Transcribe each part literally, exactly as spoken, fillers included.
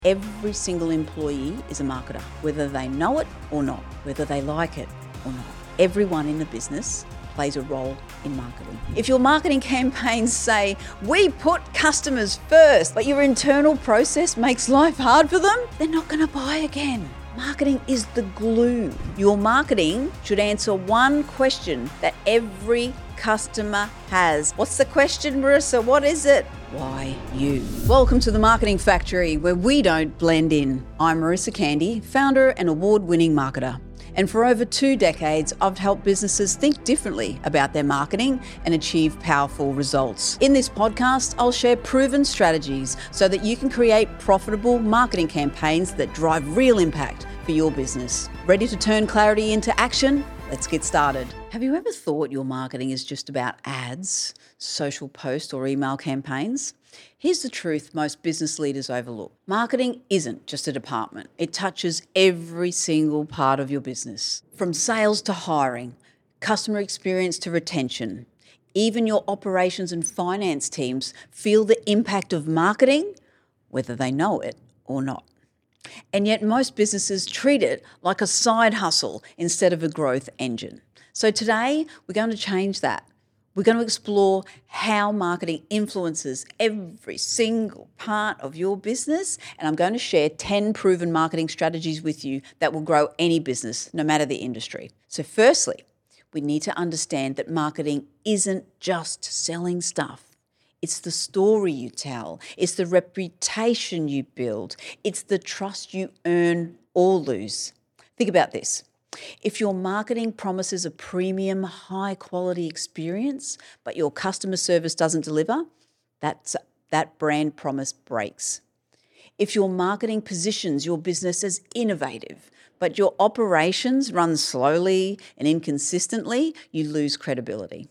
Every single employee is a marketer, whether they know it or not, whether they like it or not. Everyone in the business plays a role in marketing. If your marketing campaigns say, we put customers first, but your internal process makes life hard for them, they're not going to buy again. Marketing is the glue. Your marketing should answer one question that every customer has. What's the question, Marissa? What is it? Why you? Welcome to the Marketing Factory, where we don't blend in. I'm Marissa Candy, founder and award-winning marketer. And for over two decades, I've helped businesses think differently about their marketing and achieve powerful results. In this podcast, I'll share proven strategies so that you can create profitable marketing campaigns that drive real impact for your business. Ready to turn clarity into action? Let's get started. Have you ever thought your marketing is just about ads, social posts, or email campaigns? Here's the truth most business leaders overlook. Marketing isn't just a department. It touches every single part of your business. From sales to hiring, customer experience to retention, even your operations and finance teams feel the impact of marketing, whether they know it or not. And yet most businesses treat it like a side hustle instead of a growth engine. So today, we're going to change that. We're going to explore how marketing influences every single part of your business, and I'm going to share ten proven marketing strategies with you that will grow any business, no matter the industry. So firstly, we need to understand that marketing isn't just selling stuff. It's the story you tell. It's the reputation you build. It's the trust you earn or lose. Think about this. If your marketing promises a premium, high-quality experience, but your customer service doesn't deliver, that's, that brand promise breaks. If your marketing positions your business as innovative, but your operations run slowly and inconsistently, you lose credibility.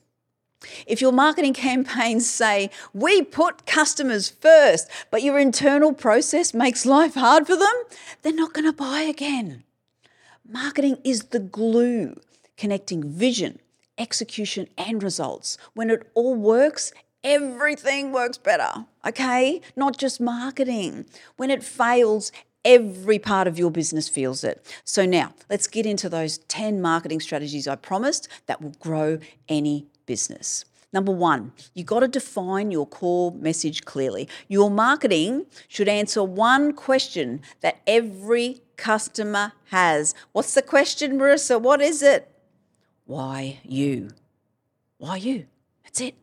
If your marketing campaigns say, we put customers first, but your internal process makes life hard for them, they're not going to buy again. Marketing is the glue connecting vision, execution, and results. When it all works, everything works better, okay? Not just marketing. When it fails, every part of your business feels it. So now, let's get into those ten marketing strategies I promised that will grow any business. Number one, you got to define your core message clearly. Your marketing should answer one question that every customer has. What's the question, Marissa? What is it? Why you? Why you? That's it.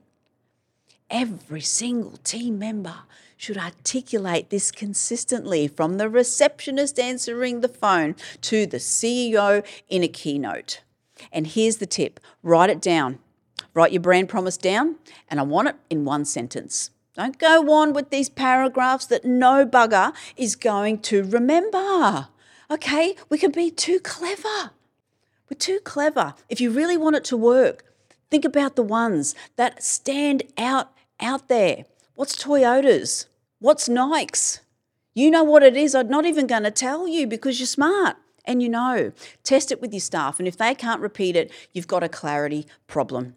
Every single team member should articulate this consistently, from the receptionist answering the phone to the C E O in a keynote. And here's the tip. Write it down. Write your brand promise down, and I want it in one sentence. Don't go on with these paragraphs that no bugger is going to remember. Okay, we can be too clever. We're too clever. If you really want it to work, think about the ones that stand out out there. What's Toyota's? What's Nike's? You know what it is. I'm not even going to tell you because you're smart and you know. Test it with your staff, and if they can't repeat it, you've got a clarity problem.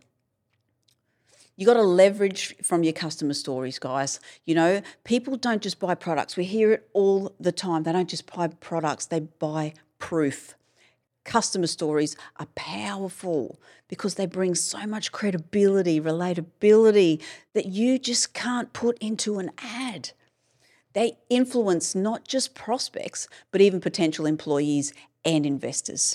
You got to leverage from your customer stories, guys. You know, people don't just buy products. We hear it all the time. They don't just buy products, they buy proof. Customer stories are powerful because they bring so much credibility, relatability that you just can't put into an ad. They influence not just prospects, but even potential employees and investors.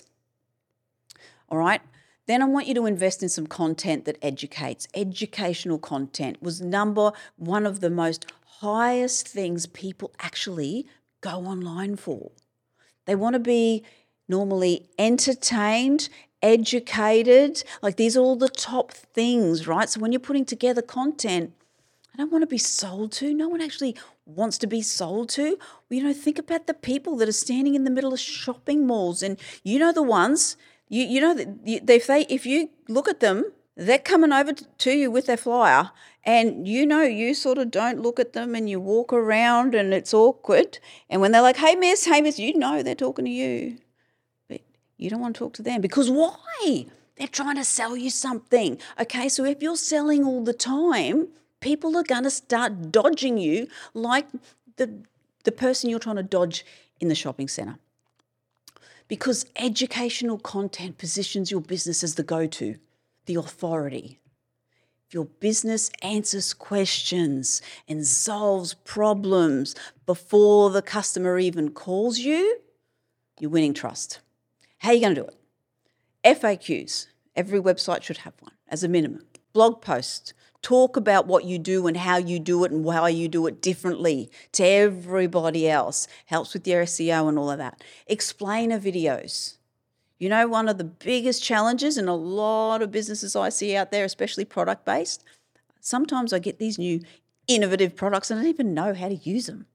All right? Then I want you to invest in some content that educates. Educational content was number one of the most highest things people actually go online for. They want to be normally entertained, educated, like these are all the top things, right? So when you're putting together content, I don't want to be sold to. No one actually wants to be sold to. Well, you know, think about the people that are standing in the middle of shopping malls, and you know the ones. You you know that if they if you look at them, they're coming over to you with their flyer, and you know you sort of don't look at them and you walk around and it's awkward. And when they're like, "Hey miss, hey miss," you know they're talking to you, but you don't want to talk to them because why? They're trying to sell you something. Okay, so if you're selling all the time, people are going to start dodging you like the the person you're trying to dodge in the shopping centre. Because educational content positions your business as the go-to, the authority. If your business answers questions and solves problems before the customer even calls you, you're winning trust. How are you going to do it? F A Qs. Every website should have one as a minimum. Blog posts. Talk about what you do and how you do it and how you do it differently to everybody else. Helps with your S E O and all of that. Explainer videos. You know, one of the biggest challenges in a lot of businesses I see out there, especially product-based, sometimes I get these new innovative products and I don't even know how to use them.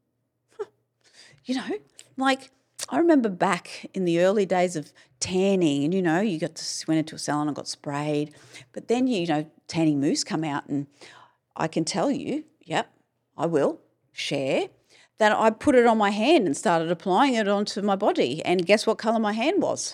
You know, like I remember back in the early days of tanning and, you know, you got to, went into a salon and got sprayed. But then, you know, tanning mousse come out and I can tell you, yep, I will share that I put it on my hand and started applying it onto my body. And guess what colour my hand was?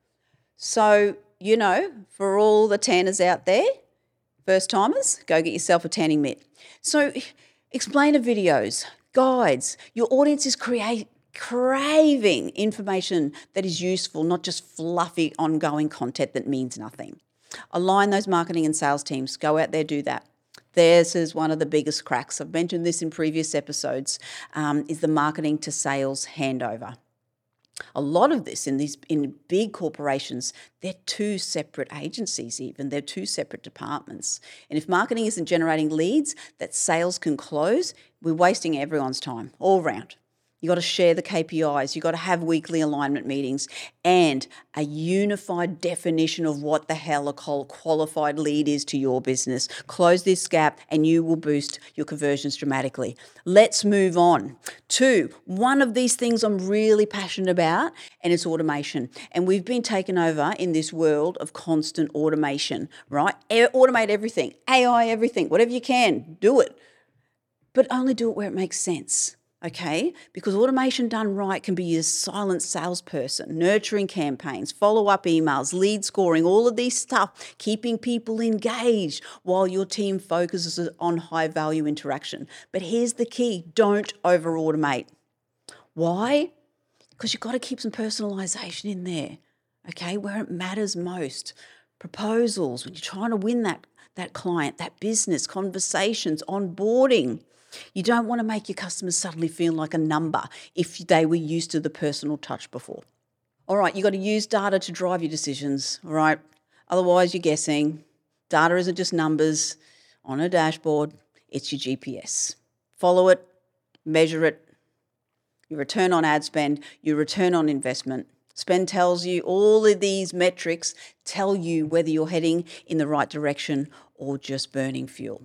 So, you know, for all the tanners out there, first timers, go get yourself a tanning mitt. So explainer videos, guides, your audience is create, craving information that is useful, not just fluffy ongoing content that means nothing. Align those marketing and sales teams. Go out there, do that. This is one of the biggest cracks. I've mentioned this in previous episodes, um, is the marketing to sales handover. A lot of this in these in big corporations, they're two separate agencies even. They're two separate departments. And if marketing isn't generating leads that sales can close, we're wasting everyone's time all round. You've got to share the K P Is. You've got to have weekly alignment meetings and a unified definition of what the hell a qualified lead is to your business. Close this gap and you will boost your conversions dramatically. Let's move on to one of these things I'm really passionate about, and it's automation. And we've been taken over in this world of constant automation, right? Automate everything, A I everything, whatever you can, do it. But only do it where it makes sense. Okay, because automation done right can be a silent salesperson, nurturing campaigns, follow-up emails, lead scoring, all of these stuff, keeping people engaged while your team focuses on high-value interaction. But here's the key, don't over-automate. Why? Because you've got to keep some personalisation in there, okay, where it matters most. Proposals, when you're trying to win that, that client, that business, conversations, onboarding. You don't want to make your customers suddenly feel like a number if they were used to the personal touch before. All right, you've got to use data to drive your decisions, all right? Otherwise, you're guessing. Data isn't just numbers on a dashboard. It's your G P S. Follow it, measure it, your return on ad spend, your return on investment. Spend tells you all of these metrics tell you whether you're heading in the right direction or just burning fuel.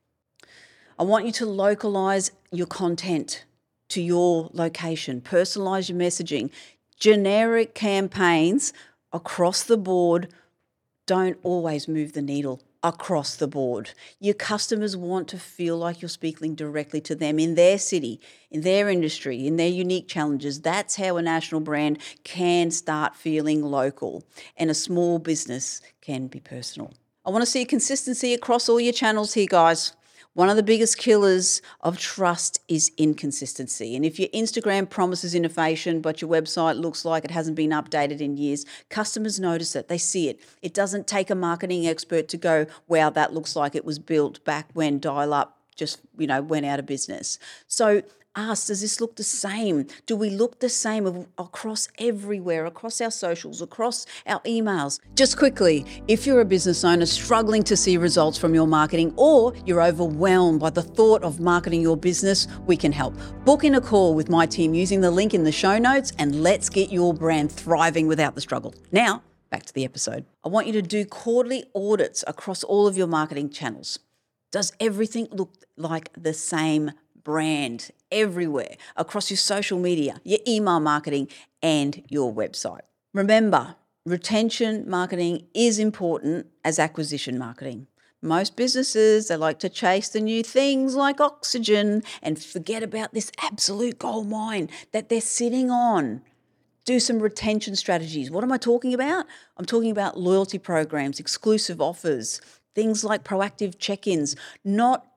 I want you to localize your content to your location, personalize your messaging. Generic campaigns across the board don't always move the needle across the board. Your customers want to feel like you're speaking directly to them in their city, in their industry, in their unique challenges. That's how a national brand can start feeling local, and a small business can be personal. I want to see consistency across all your channels here, guys. One of the biggest killers of trust is inconsistency. And if your Instagram promises innovation, but your website looks like it hasn't been updated in years, customers notice it. They see it. It doesn't take a marketing expert to go, wow, that looks like it was built back when dial-up just, you know, went out of business. So ask, does this look the same? Do we look the same across everywhere, across our socials, across our emails? Just quickly, if you're a business owner struggling to see results from your marketing, or you're overwhelmed by the thought of marketing your business, we can help. Book in a call with my team using the link in the show notes, and let's get your brand thriving without the struggle. Now, back to the episode. I want you to do quarterly audits across all of your marketing channels. Does everything look like the same brand everywhere, across your social media, your email marketing, and your website? Remember, retention marketing is important as acquisition marketing. Most businesses, they like to chase the new things like oxygen and forget about this absolute gold mine that they're sitting on. Do some retention strategies. What am I talking about? I'm talking about loyalty programs, exclusive offers, things like proactive check-ins, not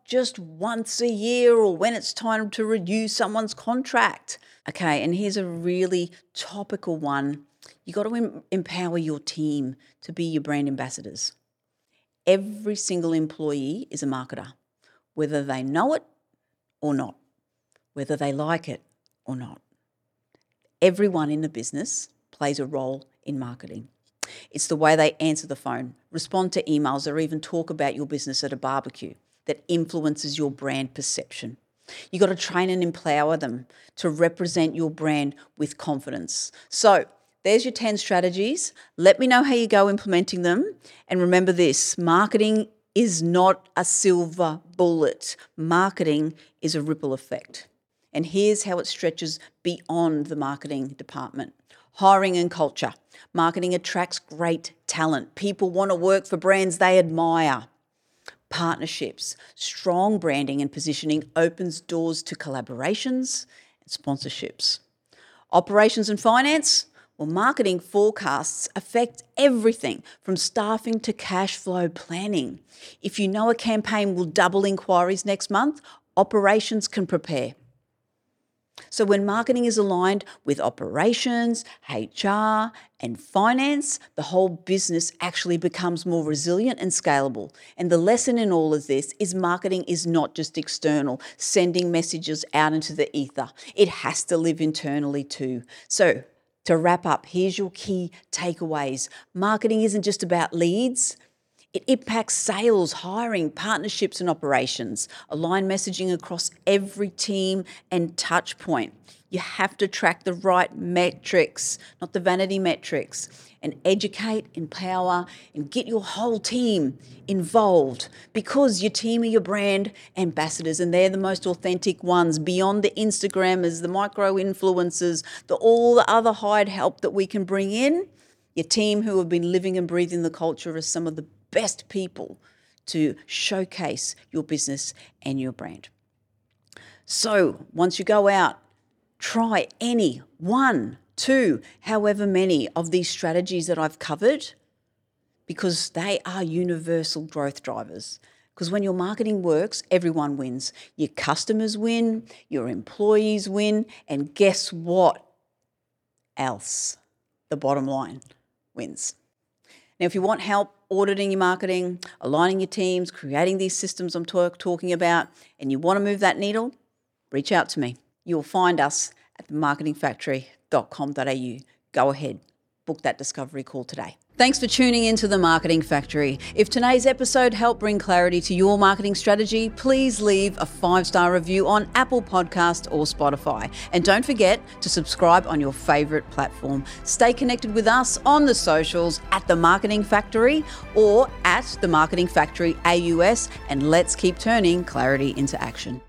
just once a year or when it's time to renew someone's contract. Okay, and here's a really topical one. You got to em- empower your team to be your brand ambassadors. Every single employee is a marketer, whether they know it or not, whether they like it or not. Everyone in the business plays a role in marketing. It's the way they answer the phone, respond to emails, or even talk about your business at a barbecue that influences your brand perception. You got to train and empower them to represent your brand with confidence. So there's your ten strategies. Let me know how you go implementing them. And remember this, marketing is not a silver bullet. Marketing is a ripple effect. And here's how it stretches beyond the marketing department. Hiring and culture. Marketing attracts great talent. People want to work for brands they admire. Partnerships. Strong branding and positioning opens doors to collaborations and sponsorships. Operations and finance. Well, marketing forecasts affect everything from staffing to cash flow planning. If you know a campaign will double inquiries next month, operations can prepare. So when marketing is aligned with operations, H R, and finance, the whole business actually becomes more resilient and scalable. And the lesson in all of this is marketing is not just external, sending messages out into the ether. It has to live internally too. So to wrap up, here's your key takeaways. Marketing isn't just about leads. It impacts sales, hiring, partnerships and operations. Align messaging across every team and touch point. You have to track the right metrics, not the vanity metrics, and educate, empower, and get your whole team involved because your team are your brand ambassadors and they're the most authentic ones beyond the Instagrammers, the micro-influencers, the, all the other hired help that we can bring in. Your team who have been living and breathing the culture are some of the best people to showcase your business and your brand. So once you go out, try any one, two, however many of these strategies that I've covered because they are universal growth drivers. Because when your marketing works, everyone wins. Your customers win, your employees win, and guess what else? The bottom line wins. Now, if you want help auditing your marketing, aligning your teams, creating these systems I'm talk, talking about, and you want to move that needle, reach out to me. You'll find us at the marketing factory dot com dot a u. Go ahead, book that discovery call today. Thanks for tuning into The Marketing Factory. If today's episode helped bring clarity to your marketing strategy, please leave a five-star review on Apple Podcast or Spotify. And don't forget to subscribe on your favourite platform. Stay connected with us on the socials at The Marketing Factory or at The Marketing Factory A U S, and let's keep turning clarity into action.